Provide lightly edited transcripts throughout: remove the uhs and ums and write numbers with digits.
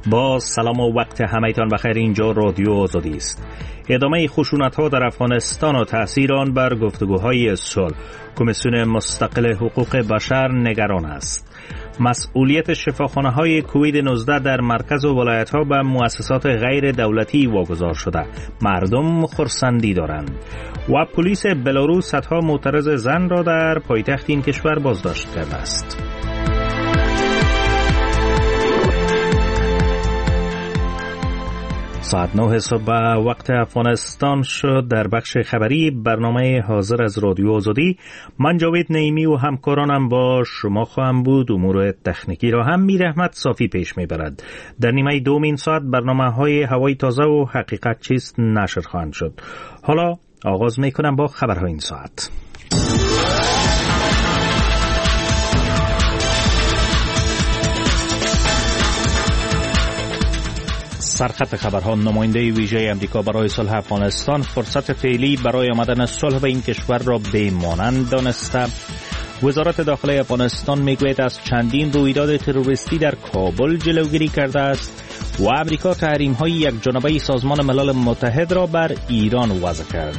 با سلام و وقت همه‌تان بخیر. اینجا رادیو آزادی است. ادامه خشونت‌ها در افغانستان و تأثیر آن بر گفتگوهای صلح. کمیسیون مستقل حقوق بشر نگران است. مسئولیت شفاخانه‌های کووید 19 در مرکز و ولایت‌ها به مؤسسات غیر دولتی واگذار شده. مردم خرسندی دارند. و پلیس بلاروس صدها معترض زن را در پایتخت این کشور بازداشت کرده است. ساعت 9 صبح وقت افغانستان شد. در بخش خبری برنامه حاضر از رادیو آزادی من جاوید نعیمی و همکارانم با شما خواهم بود. امور تکنیکی را هم میر احمد صافی پیش میبرد. در نیمه دوم این ساعت برنامه های هوای تازه و حقیقت چیست نشر خواهند شد. حالا آغاز میکنم با خبرهای این ساعت. سرخط خبرها. نماینده ویژه امریکا برای صلح افغانستان فرصت فعلی برای آمدن صلح به این کشور را بی‌مانند دانسته. وزارت داخلی افغانستان میگوید از چندین رویداد تروریستی در کابل جلوگیری کرده است و امریکا تحریم‌های یکجانبه سازمان ملل متحد را بر ایران وضع کرد.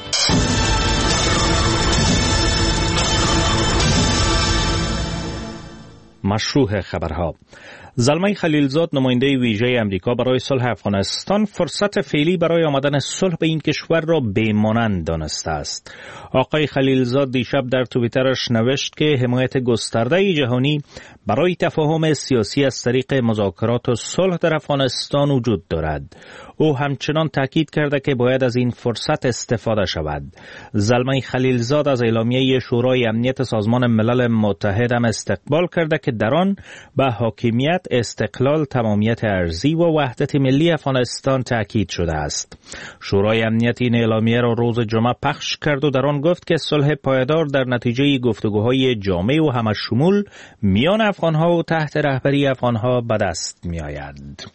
مشروع خبرها. زلمه خلیلزاد نماینده ویژه امریکا برای صلح افغانستان فرصت فعلی برای آمدن صلح به این کشور را بی‌مانند دانسته است. آقای خلیلزاد دیشب در توییترش نوشت که حمایت گسترده جهانی برای تفاهم سیاسی از طریق مذاکرات و صلح در افغانستان وجود دارد. او همچنان تاکید کرده که باید از این فرصت استفاده شود. زلمه خلیلزاد از اعلامیه شورای امنیت سازمان ملل متحد هم استقبال کرده که در آن به حاکمیت، استقلال، تمامیت ارضی و وحدت ملی افغانستان تاکید شده است. شورای امنیت این اعلامیه را روز جمعه پخش کرد و در آن گفت که صلح پایدار در نتیجه گفتگوهای جامع و همشمول میان افغانها و تحت رهبری افغانها به دست می آید.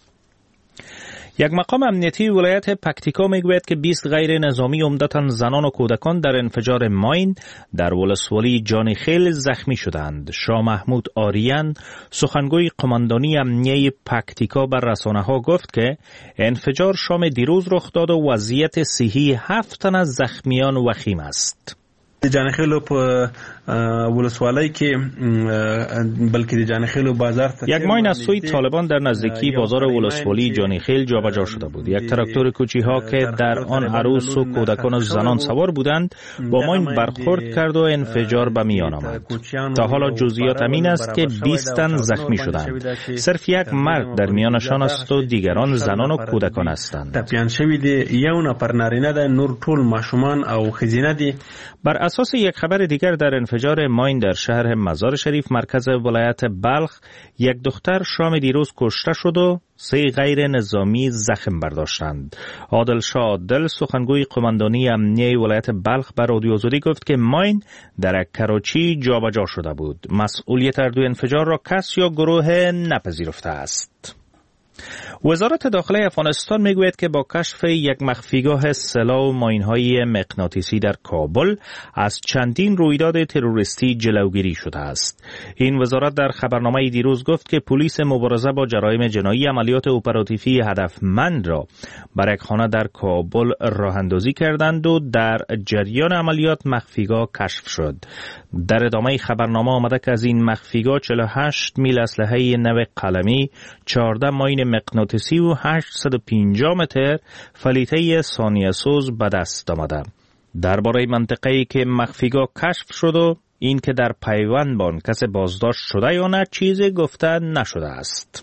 یک مقام امنیتی ولایت پکتیکا میگوید که 20 غیر نظامی عمدتاً زنان و کودکان در انفجار ماین در ولسوالی جانیخیل زخمی شدند. شاه محمود آریان سخنگوی قماندانی امنیه پکتیکا بر رسانه‌ها گفت که انفجار شام دیروز رخ داد و وضعیت صحی 7 تن از زخمیان وخیم است. جانیخیل په ولسوالی کې بلکې د جانیخیل بازار یک ماین از سوی طالبان در نزدیکی بازار ولسوالی جانیخیل جابجا شده بود. یک تراکتور کوچی‌ها که در آن عروس و کودکان و زنان سوار بودند با ماین برخورد کرد و انفجار به میان آمد. تا حالا جزئیات این است که 20 تن زخمی شدند. صرف یک مرد در میانشان است و دیگران زنان و کودکان هستند. تپیان شوی دی یو نفر نارینه ده، نور ټول ماشومان او ښځینه دي. بر اساس یک خبر دیگر در انفجار ماین در شهر مزار شریف مرکز ولایت بلخ یک دختر شام دیروز کشته شد و 3 غیر نظامی زخم برداشتند. عادل شاه عادل سخنگوی قماندانی امنیه ولایت بلخ بر رادیو آزادی گفت که ماین در کراچی جابجا شده بود. مسئولیت هر دو انفجار را کس یا گروه نپذیرفته است. وزارت داخلی افغانستان میگوید که با کشف یک مخفیگاه سلاح و ماین‌های مغناطیسی در کابل از چندین رویداد تروریستی جلوگیری شده است. این وزارت در خبرنامه دیروز گفت که پلیس مبارزه با جرایم جنایی عملیات اپراتیوی هدفمند را بر یک خانه در کابل راه‌اندازی کردند و در جریان عملیات مخفیگاه کشف شد. در ادامه خبرنامه آمده که از این مخفیگاه 48 میل اسلحه نو قلمی، 14 ماین مغناطیسی و 850 متر فلیته ثانیه سوز به دست آمده. درباره منطقه‌ای که مخفیگاه کشف شد و این که در پیوند با آن کس بازداشت شده یا نه چیزی گفته نشده است.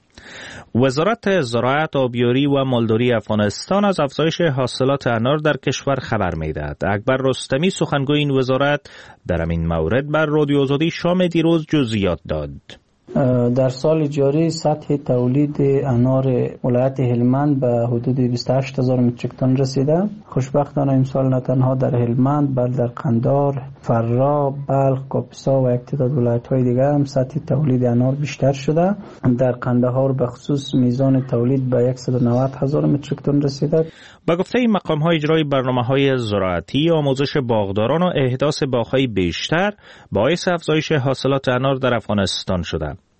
وزارت زراعت، آبیاری و مالداری افغانستان از افزایش حاصلات انار در کشور خبر می‌دهد. اکبر رستمی سخنگوی این وزارت در این مورد بر رادیو آزادی شام دیروز جزئیات داد. در سال جاری سطح تولید انار ولایت هلمند به حدود 28,000 متریک تن رسیده. خوشبختانه امسال نه تنها در هلمند بلکه در قندار، فرا، بلخ، کاپیسا و یک تعداد ولایت‌های دیگر هم سطح تولید انار بیشتر شده. در قندهار به خصوص میزان تولید به 190,000 متریک تن رسیده. با گفته این مقام‌های اجرای برنامه‌های زراعتی، آموزش باغداران و احداث باغ‌های بیشتر باعث افزایش حاصلات انار در افغانستان شده.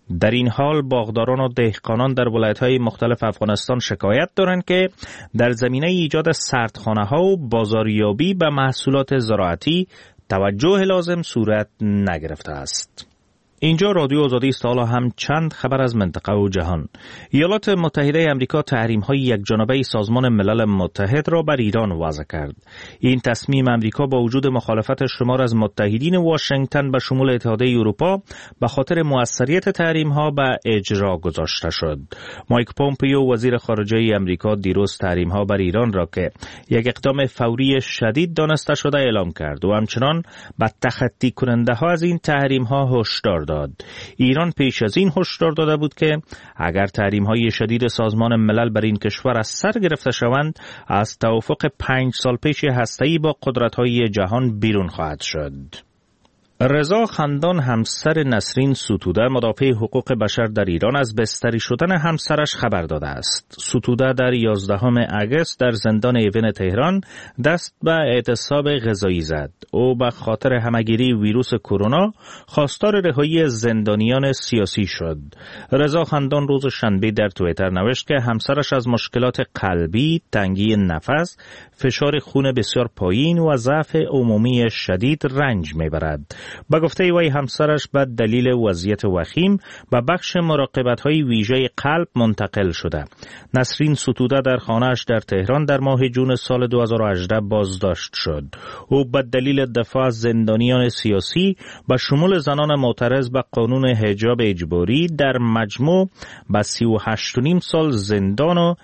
در این حال باغداران و دهقانان در ولایت‌های مختلف افغانستان شکایت دارند که در زمینه ایجاد سردخانه‌ها و بازاریابی به محصولات زراعتی توجه لازم صورت نگرفته است. اینجا رادیو آزادی است. حالا هم چند خبر از منطقه و جهان. ایالات متحده آمریکا تحریم‌های یکجانبه سازمان ملل متحد را بر ایران وضع کرد. این تصمیم آمریکا با وجود مخالفت شمار از متحدین واشنگتن به شمول اتحادیه اروپا به خاطر موثریت تحریم‌ها به اجرا گذاشته شد. مایک پومپیو وزیر خارجه آمریکا دیروز تحریم‌ها بر ایران را که یک اقدام فوری شدید دانسته شده اعلام کرد و همچنان به تخطی کننده‌ها از این تحریم‌ها هشدار داد. ایران پیش از این هشدار داده بود که اگر تحریم‌های شدید سازمان ملل بر این کشور از سر گرفته شوند، از توافق 5 سال پیش هسته‌ای با قدرت‌های جهان بیرون خواهد شد. رضا خندان همسر نسرین ستوده مدافع حقوق بشر در ایران از بستری شدن همسرش خبر داده است. ستوده در 11 اگست در زندان ایون تهران دست به اعتصاب غذایی زد. او به خاطر همه‌گیری ویروس کرونا خواستار رهایی زندانیان سیاسی شد. رضا خندان روز شنبه در توییتر نوشت که همسرش از مشکلات قلبی، تنگی نفس، فشار خون بسیار پایین و ضعف عمومی شدید رنج میبرد. با گفته وی همسرش به دلیل وضعیت وخیم به بخش مراقبت‌های ویژه قلب منتقل شده. نسرین ستوده در خانه‌اش در تهران در ماه جون سال 2018 بازداشت شد. او به دلیل دفاع از زندانیان سیاسی به شمول زنان معترض به قانون حجاب اجباری در مجموع به 38.5 سال زندان و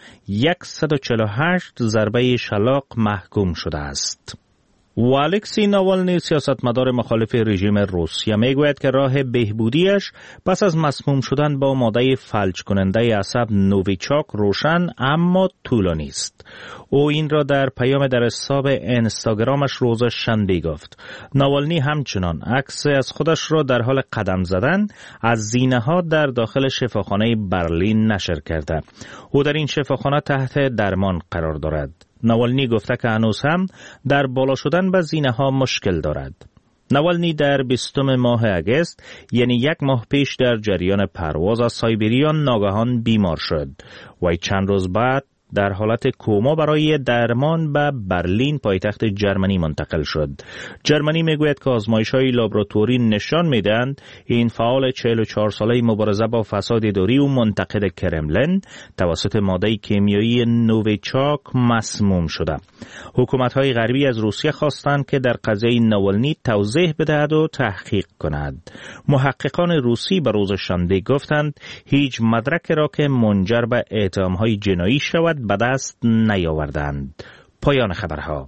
148 ضربه شلاق محکوم شده است. و الکسی ناوالنی سیاستمدار مخالف رژیم روسیه میگوید که راه بهبودیش پس از مسموم شدن با ماده فلج کننده عصب نوویچاک روشن اما طولانی است. او این را در پیام در حساب اینستاگرامش روز شنبه گفت. ناوالنی همچنان عکس از خودش را در حال قدم زدن از زینه‌ها در داخل شفاخانه برلین نشر کرده. او در این شفاخانه تحت درمان قرار دارد. ناوالنی گفته که هنوز هم در بالا شدن به زینه‌ها مشکل دارد. ناوالنی در 20 ماه اگست یعنی 1 ماه پیش در جریان پرواز از سایبریا ناگهان بیمار شد و چند روز بعد در حالت کوما برای درمان به برلین پایتخت جرمنی منتقل شد. جرمنی میگوید که آزمایش‌های لابراتوری نشان میدهند این فعال 44 ساله مبارزه با فساد اداری و منتقد کرملن توسط ماده کیمیایی نوویچاک مسموم شده. حکومت‌های غربی از روسیه خواستند که در قضیه ناوالنی توضیح بدهد و تحقیق کند. محققان روسی به روز شنبه گفتند هیچ مدرک را که منجر به اتهام‌های جنایی شود به دست نیاوردند. پایان خبرها.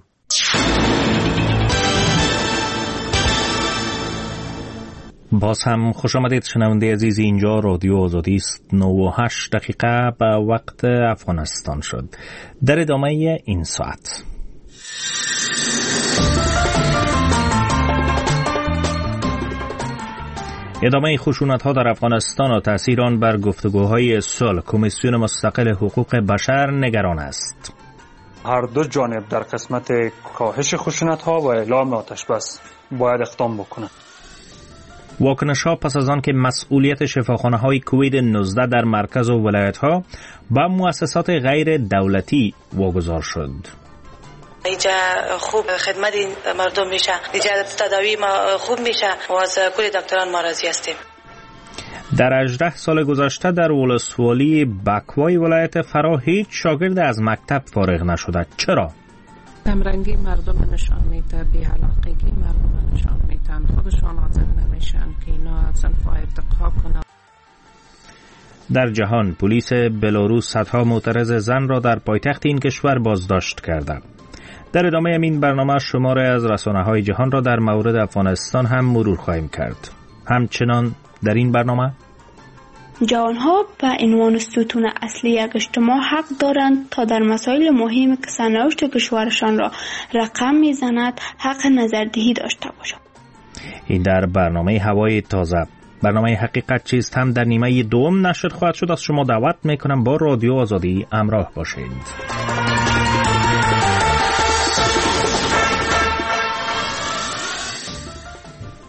باز هم خوش آمدید شنونده عزیز. اینجا رادیو آزادی است. 9:08 به وقت افغانستان شد. در ادامه این ساعت ادامه خشونت‌ها در افغانستان و تأثیر آن بر گفتگوهای صلح. کمیسیون مستقل حقوق بشر نگران است. هر دو جانب در قسمت کاهش خشونت‌ها و اعلام آتش بس باید اقدام بکنند. واکنش‌ها پس از آن که مسئولیت شفاخانه‌های کووید 19 در مرکز و ولایت‌ها به مؤسسات غیر دولتی واگذار شد. اینجا خوب خدمت مردم میشه، اینجا تداوی ما خوب میشه و از کل دکتران ما راضی هستیم. در 18 سال گذشته در ولسوالی بکوای ولایت فرا هیچ شاگرد از مکتب فارغ نشده. چرا؟ کمرنگی مردم نشان میده، بی‌علاقگی مردم نشان میدن، خودشان حاضر نمیشن که اینا صنفا ارتقا کنن. در جهان پلیس بلاروس صدها معترض زن را در پایتخت این کشور بازداشت کرده. در ادامه این برنامه شماره از رسانه‌های جهان را در مورد افغانستان هم مرور خواهیم کرد. همچنان در این برنامه جوانها به عنوان ستون اصلی یک اجتماع حق دارند تا در مسائل مهمی که سرنوشت کشورشان را رقم میزند حق نظردهی داشته باشند. این در برنامه هوای تازه. برنامه حقیقت چیست هم در نیمه دوم نشر خواهد شد. از شما دعوت میکنم با رادیو آزادی همراه باشید.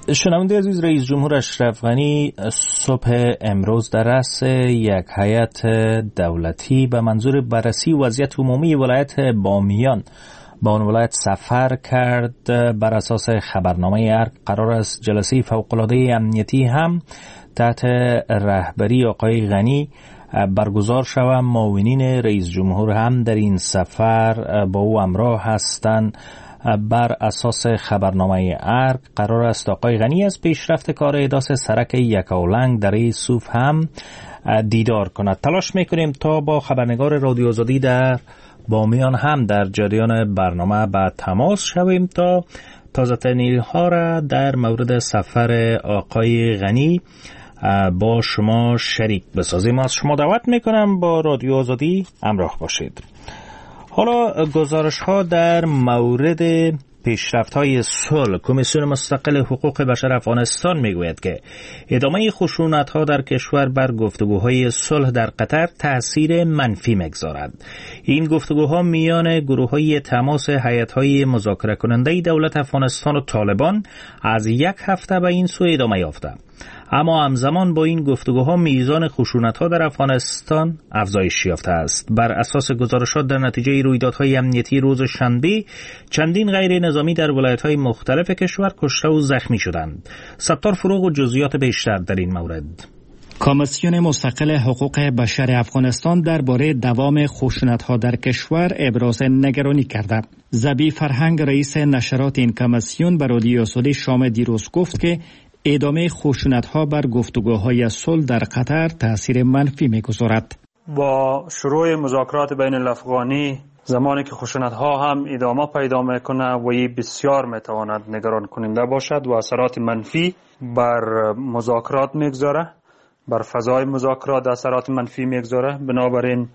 شنونده عزیز، رئیس جمهور اشرف غنی صبح امروز در رأس یک هیئت دولتی به منظور بررسی وضعیت عمومی ولایت بامیان با آن ولایت سفر کرد. بر اساس خبرنامه ارگ قرار است جلسه فوق‌العاده امنیتی هم تحت رهبری آقای غنی برگزار شود. معاونین رئیس جمهور هم در این سفر با او همراه هستند. بر اساس خبرنامه ارگ قرار است آقای غنی از پیشرفت کار احداث سرک یکاولنگ در سوف هم دیدار کند. تلاش میکنیم تا با خبرنگار رادیو آزادی در بامیان هم در جریان برنامه به تماس شویم تا تازه ترین ها را در مورد سفر آقای غنی با شما شریک بسازیم. از شما دعوت میکنم با رادیو آزادی همراه باشید. حالا گزارش ها در مورد پیشرفت های صلح. کمیسیون مستقل حقوق بشر افغانستان میگوید که ادامه خشونت ها در کشور بر گفتگوهای صلح در قطر تأثیر منفی میگذارد. این گفتگوها میان گروه های تماس هیئت های مذاکره کننده دولت افغانستان و طالبان از یک هفته به این سو ادامه یافته. اما همزمان با این گفتگوها میزان خشونت‌ها در افغانستان افزایش یافته است. بر اساس گزارشات در نتیجه رویدادهای امنیتی روز شنبه چندین غیر نظامی در ولایت‌های مختلف کشور کشته و زخمی شدند. ستار فروغ و جزئیات بیشتر در این مورد. کمیسیون مستقل حقوق بشر افغانستان درباره دوام خشونت‌ها در کشور ابراز نگرانی کرده. زبی فرهنگ رئیس نشرات این کمیسیون به رادیو آزادی شام دیروز گفت که ادامه خشونت‌ها بر گفتگوهای صلح در قطر تأثیر منفی می‌گذارد. با شروع مذاکرات بین الافغانی زمانی که خشونت‌ها هم ادامه پیدا می‌کنه و این بسیار می‌تواند نگران کننده باشد و اثرات منفی بر مذاکرات می‌گذاره، بر فضای مذاکرات اثرات منفی می‌گذاره. بنابراین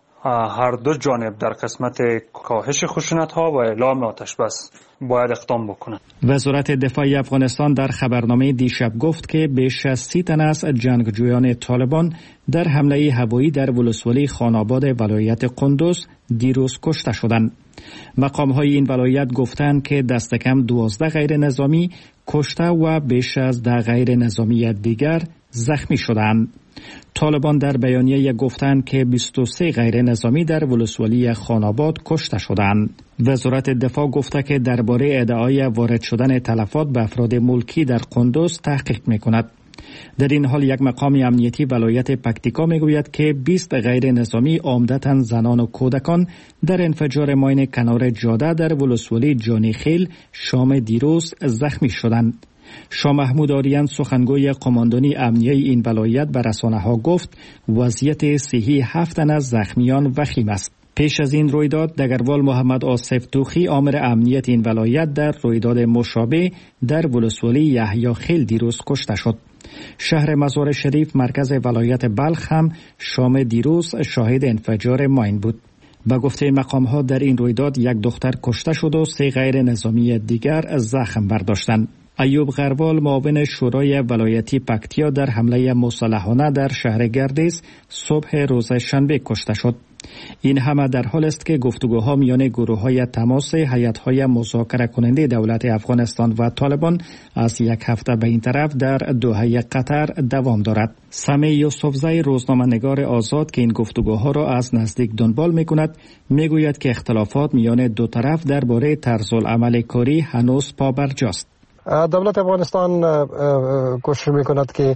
هر دو جانب در قسمت کاهش خشونت‌ها و اعلام آتش بس باید اقدام بکنند. وزارت دفاع افغانستان در خبرنامه دیشب گفت که بیش از 30 تن از جنگجویان طالبان در حمله هوایی در ولسوالی خاناباد ولایت قندوز دیروز کشته شدند. مقام‌های این ولایت گفتند که دست کم 12 غیر نظامی کشته و بیش از 10 غیر نظامی دیگر زخمی شدند. طالبان در بیانیه گفتند که 23 غیر نظامی در ولسوالی خاناباد کشته شدند. وزارت دفاع گفته که درباره ادعای وارد شدن تلفات به افراد ملکی در قندوز تحقیق می‌کند. در این حال یک مقام امنیتی ولایت پکتیکا میگوید که 20 غیر نظامی عمدتاً زنان و کودکان در انفجار ماین کنار جاده در ولسوالی جانیخیل شام دیروز زخمی شدند. شاه محمود آریان سخنگوی قماندانی امنیه این ولایت به رسانه‌ها گفت وضعیت صحی 7 تن از زخمیان وخیم است. پیش از این رویداد دگروال محمد آصف توخی آمر امنیت این ولایت در رویداد مشابه در ولسوالی یحیی خیل دیروز کشته شد. شهر مزار شریف مرکز ولایت بلخ هم شام دیروز شاهد انفجار ماین بود. به گفته مقام‌ها در این رویداد یک دختر کشته شد و 3 غیر نظامی دیگر زخم برداشتند. ایوب غروال معاون شورای ولایتی پکتیا در حمله مسلحانه در شهر گردیز صبح روز شنبه کشته شد. این همه در حال است که گفتگوها میان گروه‌های تماس هیئت‌های مذاکره کننده دولت افغانستان و طالبان از یک هفته به این طرف در دوحه قطر دوام دارد. سمی یوسفزی روزنامه‌نگار آزاد که این گفتگوها را از نزدیک دنبال می‌کند میگوید که اختلافات میان دو طرف درباره طرزالعمل کاری هنوز پابرجاست. دولت افغانستان کوشش می‌کند که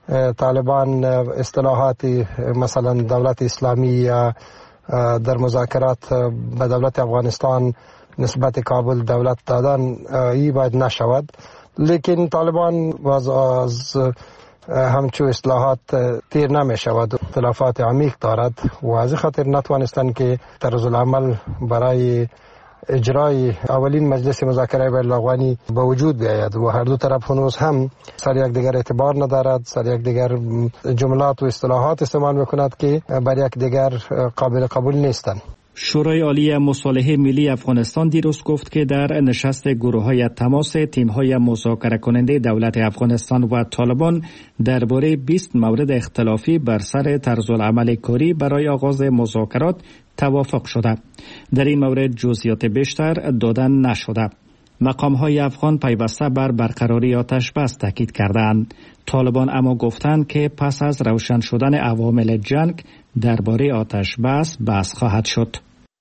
طالبان اصطلاحات مثلا دولت اسلامی یا در مذاکرات به دولت افغانستان نسبت کابل دولت دادن ای باید نشود، لیکن طالبان از همچون اصلاحات تیر نمی شود، اختلافات عمیق دارد و از خاطر نتوانستند که طرز العمل برای اجرای اولین مجلس مذاکره بین الافغانی به وجود بیاید و هر دو طرف هنوز هم سر یک دیگر اعتبار ندارد، سر یک دیگر جملات و اصطلاحات استعمال میکند که بر یک دیگر قابل قبول نیستند. شورای عالی مصالحه ملی افغانستان دیروز گفت که در نشست گروه‌های تماس تیم‌های مذاکره کننده دولت افغانستان و طالبان درباره 20 مورد اختلافی بر سر طرزالعمل کاری برای آغاز مذاکرات توافق شده. در این مورد جزئیات بیشتر دادن نشده. مقام‌های افغان پیوسته بر برقراری آتش بس تاکید کردند. طالبان اما گفتند که پس از روشن شدن عوامل جنگ درباره آتش بس خواهد شد.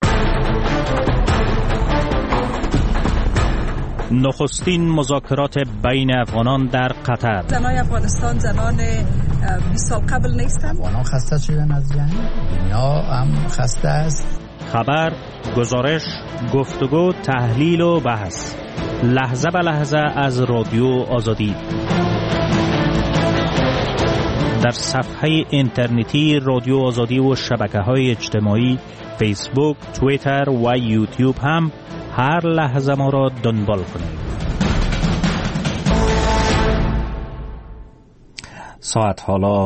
نخستین مذاکرات بین افغانان در قطر. زنان افغانستان زنان 20 سال قبل نیستند. افغانان خسته شدن از جنگ، دنیا هم خسته است. خبر، گزارش، گفتگو، تحلیل و بحث، لحظه به لحظه از رادیو آزادی. در صفحه اینترنتی رادیو آزادی و شبکه‌های اجتماعی فیسبوک، توییتر و یوتیوب هم هر لحظه ما را دنبال کنید. ساعت حالا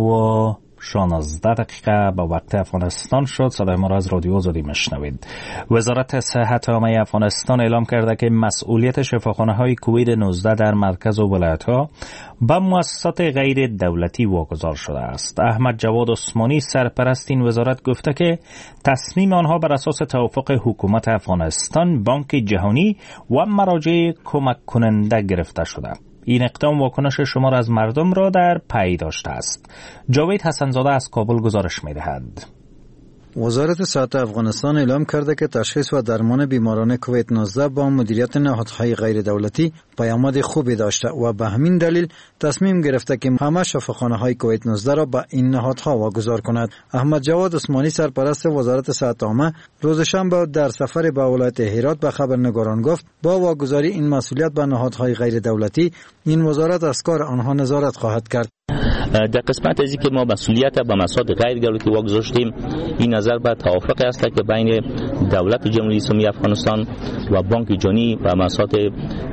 9:16 دقیقه به وقت افغانستان شد. صدای ما را از رادیو آزادی میشنوید. وزارت صحت عامه افغانستان اعلام کرده که مسئولیت شفاخانه‌های کووید 19 در مرکز و ولایت‌ها به مؤسسات غیر دولتی واگذار شده است. احمد جواد عثمانی سرپرست این وزارت گفته که تصمیم آنها بر اساس توافق حکومت افغانستان، بانک جهانی و مراجع کمک کننده گرفته شده. این اقدام واکنش شمار از مردم را در پی داشته است. جاوید حسنزاده از کابل گزارش می‌دهد. وزارت صحت افغانستان اعلام کرده که تشخیص و درمان بیماران کووید 19 با مدیریت نهادهای غیر دولتی پیامد خوبی داشته و به همین دلیل تصمیم گرفته که همه شفاخانه‌های کووید 19 را به این نهادها واگذار کند. احمد جواد عثمانی سرپرست وزارت صحت عامه روز شنبه در سفر به ولایت هرات به خبرنگاران گفت با واگذاری این مسئولیت به نهادهای غیر دولتی این وزارت از کار آنها نظارت خواهد کرد. در قسمت ازی که ما مسئولیت به مسائل غیر دولتی واگذاشتیم، این نظر به توافق است که بین دولت جمهوری اسلامی افغانستان و بانک جهانی و مسائل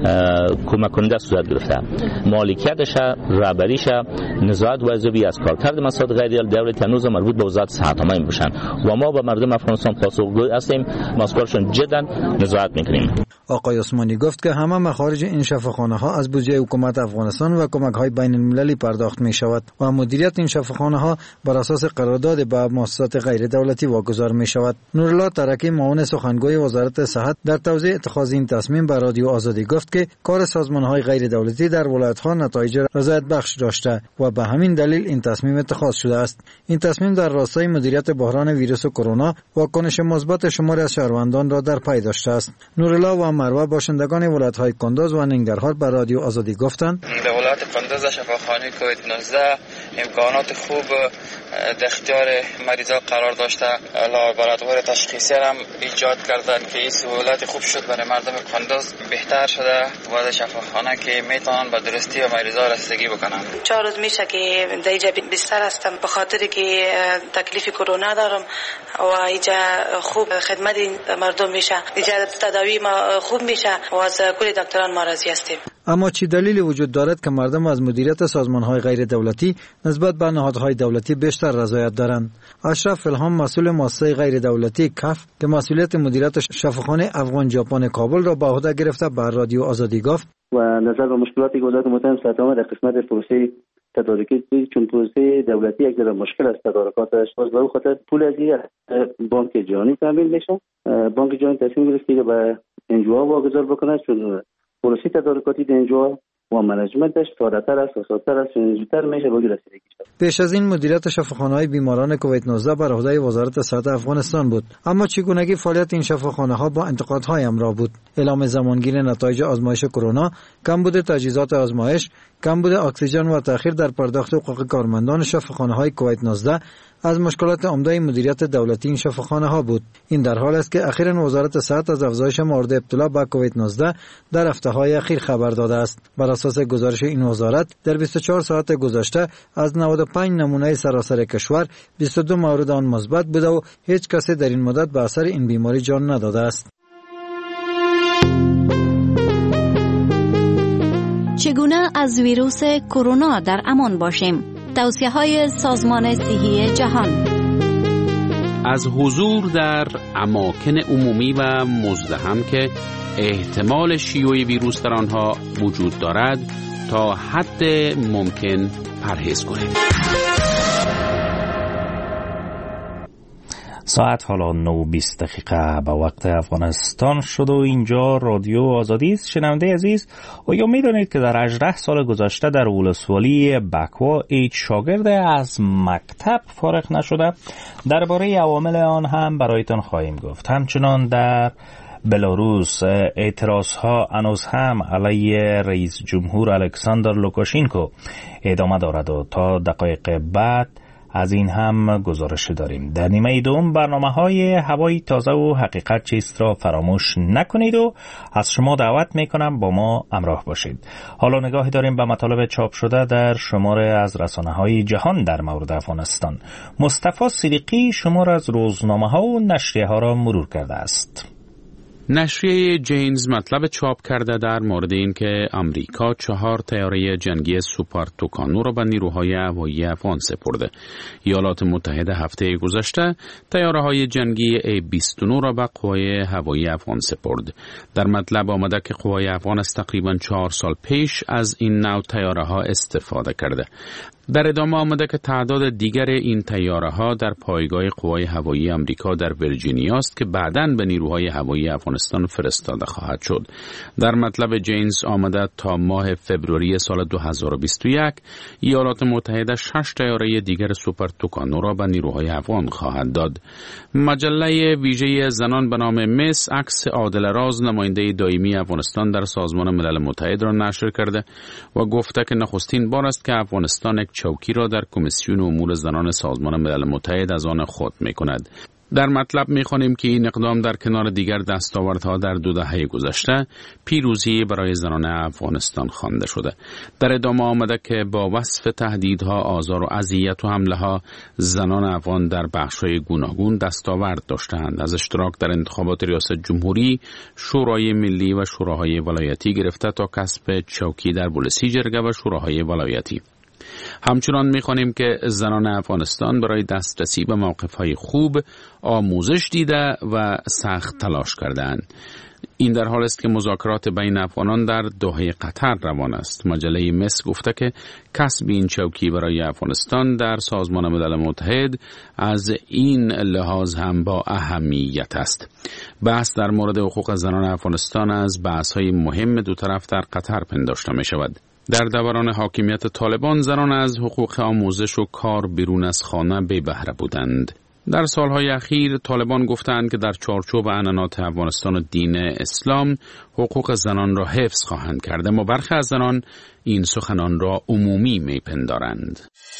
کمک کننده صورت گرفته. مالکیتش، رهبریش، نظارت و ارزیابی از کارکرد مسائل غیر دولتی هنوز مربوط به وزارت صحت عامه میباشند و ما به مردم افغانستان پاسخگوی هستیم، مسئولشون جدا نظارت میکنیم. آقای عثمانی گفت که همه مخارج این شفاخانه‌ها از بودجه حکومت افغانستان و کمک‌های بین‌المللی پرداخت می‌شود و مدیریت این شفاخانه‌ها بر اساس قرارداد با مؤسسات غیر دولتی واگذار می‌شود. نورالله ترکی معاون سخنگوی وزارت صحت در توضیح اتخاذ این تصمیم به رادیو آزادی گفت که کار سازمان‌های غیر دولتی در ولایت‌ها نتایج رضایت بخش داشته و به همین دلیل این تصمیم اتخاذ شده است. این تصمیم در راستای مدیریت بحران ویروس کرونا واکنش مثبت شماری از شهروندان را در پی داشته است. نورالله و مروه باشندگان ولایت‌های کندوز و ننگرهار به رادیو آزادی گفتند در ولایت کندوز شفاخانه کووید 19 امکانات خوب در اختیار مریضا قرار داشته. لابراتوار تشخیصی هم ایجاد کردن که این سهولت خوب شد برای مردم کندوز، بهتر شده و شفاخانه که میتونن به درستی و مریضا رسیدگی بکنن. 4 روز میشه که در اینجا بستر هستم به خاطر که تکلیف کرونا دارم و اینجا خوب خدمت مردم میشه، اینجا تداوی ما خوب میشه و از کل دکتران ما راضی هستیم. اما چی دلیلی وجود دارد که مردم از مدیریت سازمان‌های غیر دولتی نسبت به نهادهای دولتی بیشتر رضایت دارند؟ اشرف الهام مسئول مؤسسه غیر دولتی کف که مسئولیت مدیریت شفاخانه افغان ژاپن کابل را به عهده گرفته بر رادیو آزادی گفت و نظر به مشکلاتی که وزارت مطمئن صحت عامه در قسمت پروسه تدارکی چون پروسه دولتی یک ذره مشکل است تدارکاتش، باز به خاطر پول از بانک جهانی تامین میشه. بانک جهانی تصمیم گرفت که به انجوها واگذار بکنه چون پروسه تدارکاتی در انجوها و منیجمنتش ساده‌تر است و ساده‌تر است و زودتر میشه به رسیدگی. پیش از این مدیریت شفاخانه‌های بیماران کووید 19 بر عهده وزارت صحت افغانستان بود، اما چگونگی فعالیت این شفاخانه‌ها با انتقادهای همراه بود. اعلام زمانگیر نتایج آزمایش کرونا، کمبود تجهیزات آزمایش، کمبود اکسیژن و تأخیر در پرداخت حقوق کارمندان شفاخانه‌های کووید 19 از مشکلات عمده مدیریت دولتی این شفاخانه‌ها بود. این در حال است که اخیراً وزارت صحت از افزایش مورد ابتلا به کووید 19 در هفته‌های اخیر خبر داده است. بر اساس گزارش این وزارت در 24 ساعت گذشته از 95 نمونه سراسر کشور 22 مورد آن مثبت بوده و هیچ کسی در این مدت به اثر این بیماری جان نداده است. چگونه از ویروس کرونا در امان باشیم؟ توصیه‌های سازمان صحی جهان. از حضور در اماکن عمومی و مزدحم که احتمال شیوع ویروس در آنها وجود دارد تا حد ممکن پرهیز کنید. ساعت حالا 9:20 به وقت افغانستان شد و اینجا رادیو آزادی است. شنونده عزیز، آیا می‌دانید که در 18 سال گذشته در ولسوالی بکوا هیچ شاگرد از مکتب فارغ نشده؟ درباره عوامل آن هم برایتان خواهیم گفت. همچنان در بلاروس اعتراضها هنوز هم علیه رئیس جمهور الکساندر لوکاشینکو ادامه دارد و تا دقایق بعد از این هم گزارش داریم. در نیمه دوم برنامه‌های هوای تازه و حقیقت چیست را فراموش نکنید و از شما دعوت میکنم با ما همراه باشید. حالا نگاهی داریم به مطالب چاپ شده در شماره از رسانه‌های جهان در مورد افغانستان. مصطفی صدیقی شماره از روزنامه‌ها و نشریه‌ها را مرور کرده است. نشریه جینز مطلب چاپ کرده در مورد این که امریکا 4 طیاره جنگی سوپر توکانو را به نیروهای هوایی افغان سپرده. ایالات متحده هفته گذشته طیاره‌های جنگی A-29 را به قوای هوایی افغان سپرد. در مطلب آمده که قوای افغان از تقریباً 4 سال پیش از این نوع طیاره‌ها استفاده کرده. در ادامه آمده که تعداد دیگر این طیاره‌ها در پایگاه قوای هوایی آمریکا در ویرجینیا است که بعداً به نیروهای هوایی افغانستان فرستاده خواهد شد. در مطلب جینز آمده تا ماه فوریه سال 2021 ایالات متحده 6 طیاره دیگر سوپر توکانو را به نیروهای افغان خواهد داد. مجله ویژه زنان به نام مس عکس عادل راز نماینده دائمی افغانستان در سازمان ملل متحد را نشر کرده و گفته که نخستین بار است که افغانستان یک چوکی را در کمیسیون امور زنان سازمان ملل متحد از آن خود می کند. در مطلب می خوانیم که این اقدام در کنار دیگر دستاوردها در 2 دهه گذشته پیروزی برای زنان افغانستان خوانده شده. در ادامه آمده که با وصف تهدیدها، آزار و اذیت و حمله ها زنان افغان در بخش‌های گوناگون دستاورد داشتند، از اشتراک در انتخابات ریاست جمهوری، شورای ملی و شوراهای ولایتی گرفته تا کسب چوکی در بولسی جرگه و شوراهای ولایتی. همچنان می‌خوانیم که زنان افغانستان برای دسترسی به موقف‌های خوب آموزش دیده و سخت تلاش کردند. این در حال است که مذاکرات بین افغانان در دوحه قطر روان است. مجله مس گفته که کسب این چوکی برای افغانستان در سازمان ملل متحد از این لحاظ هم با اهمیت است. بحث در مورد حقوق زنان افغانستان از بحث‌های مهم دو طرف در قطر پنداشته می‌شود. در دوران حاکمیت طالبان زنان از حقوق آموزش و کار بیرون از خانه بی بهره بودند. در سالهای اخیر طالبان گفتند که در چارچوب عنعنات افغانستان و دین اسلام حقوق زنان را حفظ خواهند کرد، اما برخی از زنان این سخنان را عمومی میپندارند.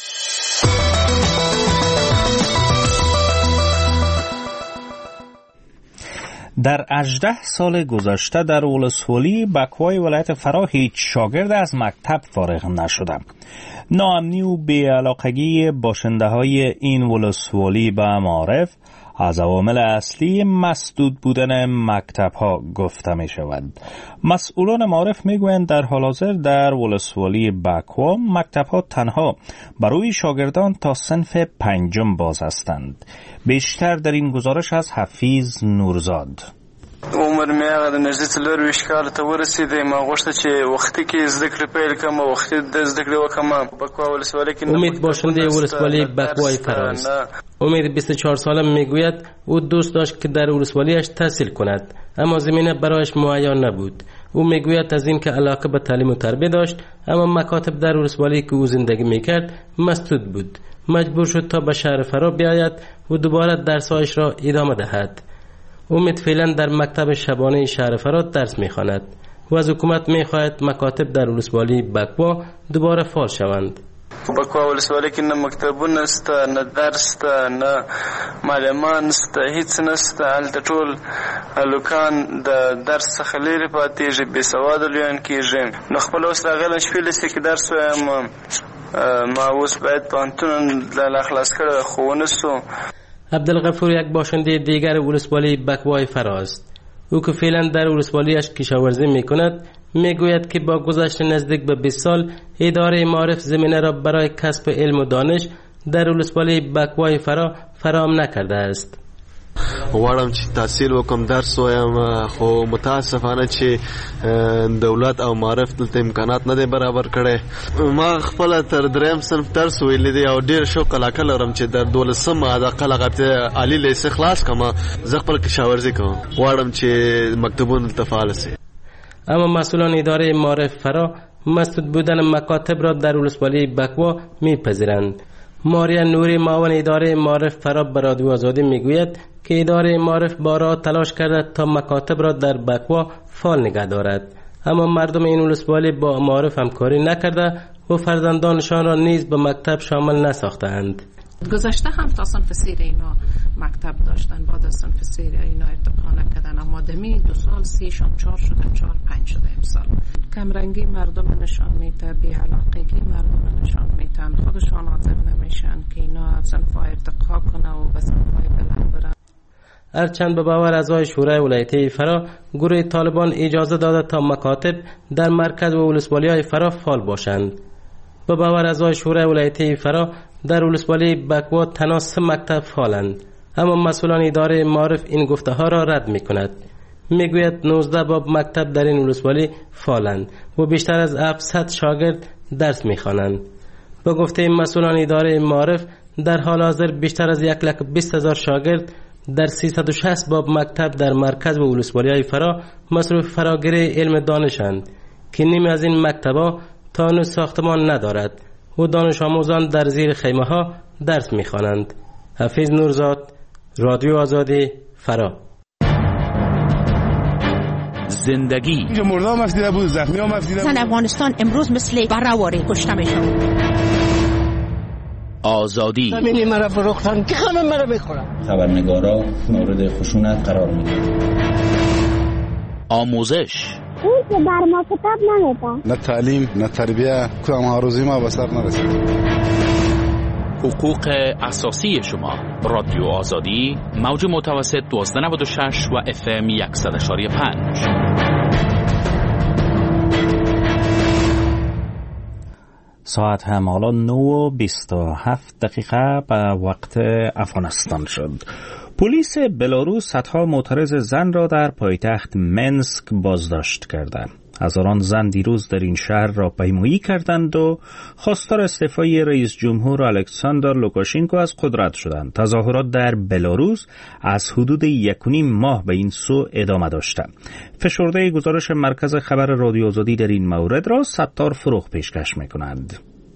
در 18 سال گذشته در ولسوالی بکوای ولایت فرا هیچ شاگرد از مکتب فارغ نشده. ناامنی و بی‌علاقگی باشنده‌های این ولسوالی به معارف از عوامل اصلی مسدود بودن مکتب‌ها گفته می شود. مسئولان معارف می گویند در حال حاضر در ولسوالی بکوا مکتب‌ها تنها برای شاگردان تا صنف 5 باز هستند. بیشتر در این گزارش از حفیظ نورزاد. عمر مې هغه د نږدې 24 کال ته ورسېدی. ما غوښته چې وختي کې زده کړې پیل کړم او وختي د زده کړې وکړم. بکوا ولسوالی کې امید باشنده ولسوالی بکوای فراست. امید 24 سالم میگوید او دوست داشت که در ولسوالیش تحصیل کند، اما زمینه برایش مهیا نبود. او میگوید از این که علاقه به تعلیم و تربیت داشت، اما مکاتب در ولسوالی که او زندگی میکرد مسدود بود. مجبور شد تا به شهر فرا بیاید و دوباره درسایش را ادامه دهد. امید فعلا در مکتب شبانه شهر فرات درس میخواند و از حکومت میخواهد مکاتب در ولسوالی بکوا دوباره فعال شوند. بکوا ولسوالی کې نه مکتبونه نشته، نه درس ته، نه معلمان نشته، هیڅ نشته. هلته ټول هلکان د درس څخه لرې پاتېږي، بې سواده لویان کېږي. نو خپل اوس راغلی شپې لسې کې درس وایم، ما اوس باید پوهنتون له خلاص کړی خو ونه سو. عبدالغفور یک باشنده دیگر ولسوالی بکوای فراست. او که فعلا در ولسوالیش کشاورزی میکند میگوید که با گذشت نزدیک به 20 سال اداره معارف زمینه را برای کسب علم و دانش در ولسوالی بکوای فرا فراهم نکرده است. غواړم چې تحصیل وکم، درس وایم، خو متاسفانه چې دولت او معارف دلته امکانات نه دی برابر کړي. ما خپل تر دریم صنف درس ویلی دی او ډیر شوق علاقه لرم چې در 12مه د قلغت عالی لیسه خلاص کما. زه خپل کشاورزي کوم، غواړم چې مکتبونه تفعال شي. اما مسئولان اداره معارف فرا مسدود بودن مکاتب را در ولسوالی بکوا میپذیرند. ماریا نوری معاون اداره معارف فرا به رادیو آزادی میگوید که اداره معارف بارها تلاش کرده تا مکاتب را در بکوا فعال نگه دارد، اما مردم این ولسوالی با معارف همکاری نکرده و فرزندانشان را نیز به مکتب شامل نساختند. گذشته هم تا صنف سیر اینا مکتب داشتن، بعد از صنف سیر اینا ارتقا نکردن، اما دمی 2 سال 3 شام 4 شده 4-5 شده امسال. کمرنگی مردم نشان میده، بی‌علاقگی مردم نشان میدن، خودشان حاضر نمیشن که اینا صنف ارتقا کنه و به صنف‌های بلند برن. هرچند به باور اعضای شورای ولایتی فرا گروه طالبان اجازه داده تا مکاتب در مرکز و ولسوالی‌های فرا فعال باشند. به باور اعضای شورای ولایتی فرا در ولسوالی بکوا تنها 3 مکتب فعالند، اما مسئولان اداره معارف این گفته ها را رد می کند. می گوید 19 باب مکتب در این ولسوالی فعالند و بیشتر از 700 شاگرد درس می خوانند. به گفته مسئولان اداره معارف در حال حاضر بیشتر از 120,000 شاگرد در 360 باب مکتب در مرکز و ولسوالی های فرا مصروف فراگیری علم دانشند که نیم از این مکتب‌ها تا هنوز ساختمان ندارد و دانش آموزان در زیر خیمه ها درس می‌خوانند. حفیظ نورزاد، رادیو آزادی، فرا. زندگی اینجا مردم مفدیده بود، زخمی ها مفدیده بود. زن افغانستان امروز مثل برهواری کشته میشن. آزادی همینی مرا فروختن که همه مرا میخورن. خبرنگارا مورد خشونت قرار میگیرن. آموزش اون که بر ما کتاب نمیدن، نه تعلیم نه تربیه، کدام آروزی ما به سر نرسید. حقوق اساسی شما. رادیو آزادی، موج متوسط 1296 و FM 100.5. ساعت هم حالا 9:27 به وقت افغانستان شد. پلیس بلاروس صدها معترض زن را در پایتخت منسک بازداشت کردند. هزاران زن دیروز در این شهر را پیمایی کردند و خواستار استعفای رئیس جمهور الکساندر لوکاشنکو از قدرت شدند. تظاهرات در بلاروس از حدود 1.5 ماه به این سو ادامه داشته. فشرده گزارش مرکز خبر رادیو آزادی در این مورد را ستار فروغ پیشکش می‌کند.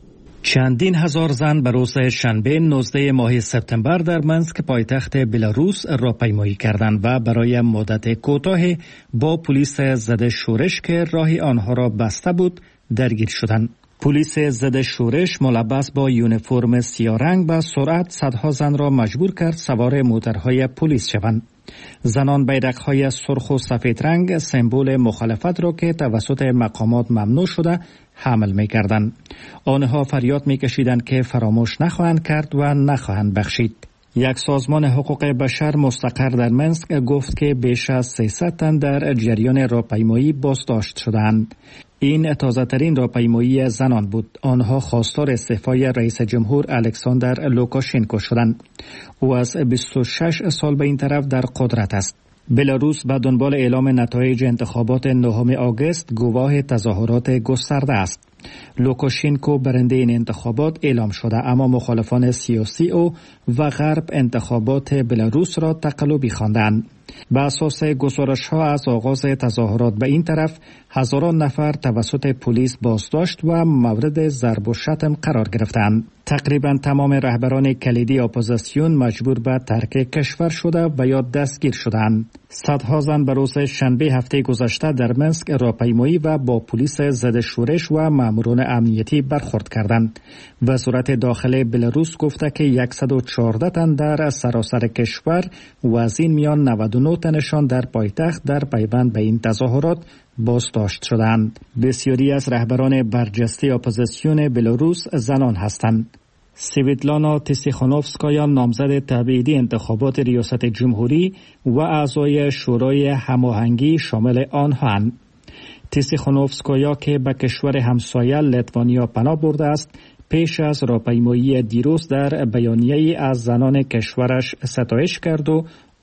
چندین هزار زن به روز شنبه 19 ماه سپتامبر در منسک پایتخت بلاروس راهپیمایی کردند و برای مدت کوتاهی با پلیس ضد شورش که راه آنها را بسته بود درگیر شدند. پلیس ضد شورش ملبس با یونیفرم سیاه رنگ به سرعت صدها زن را مجبور کرد سوار موترهای پلیس شوند. زنان بیرق‌های سرخ و سفید رنگ سمبل مخالفت را که توسط مقامات ممنوع شده حمل می‌کردند. آنها فریاد می‌کشیدند که فراموش نخواهند کرد و نخواهند بخشید. یک سازمان حقوق بشر مستقر در منسک گفت که بیش از 300 تن در جریان راهپیمایی بازداشت شدند. این تازه‌ترین راهپیمایی زنان بود. آنها خواستار استعفای رئیس جمهور الکساندر لوکاشنکو شدند. او از 26 سال به این طرف در قدرت است. بلاروس به دنبال اعلام نتایج انتخابات 9 آگوست گواه تظاهرات گسترده است. لوکاشنکو برنده این انتخابات اعلام شده، اما مخالفان سیاسی او و غرب انتخابات بلاروس را تقلبی خواندند. به اساس گزارش‌ها از آغاز تظاهرات به این طرف هزاران نفر توسط پلیس بازداشت و مورد ضرب و شتم قرار گرفتند. تقریبا تمام رهبران کلیدی اپوزیسیون مجبور به ترک کشور شده و یا دستگیر شدند. صدها زن به روز شنبه هفته گذشته در منسک راهپیمایی و با پلیس ضد شورش و ماموران امنیتی برخورد کردند. وزارت داخلی بلاروس گفته که 114 تن در سراسر کشور و از این میان 99 تنشان در پایتخت در پیوند به این تظاهرات بازداشت شدند. بسیاری از رهبران برجسته اپوزیسیون بلاروس زنان هستند. سویتلانا تیسیخانوفسکایا نامزد تبعیدی انتخابات ریاست جمهوری و اعضای شورای هماهنگی شامل آنهاند. تیسیخانوفسکایا که به کشور همسایه لیتوانیا پناه برده است، پیش از راهپیمایی دیروز در بیانیه‌ای از زنان کشورش ستایش کرد و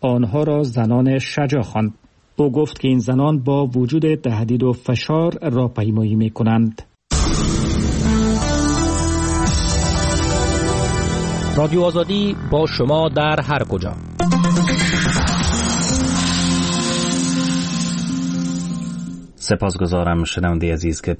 آنها را زنان شجاع خواند. او گفت که این زنان با وجود تهدید و فشار راهپیمایی می‌کنند. رادیو آزادی با شما در هر کجا. سپاسگزارم شنونده عزیز که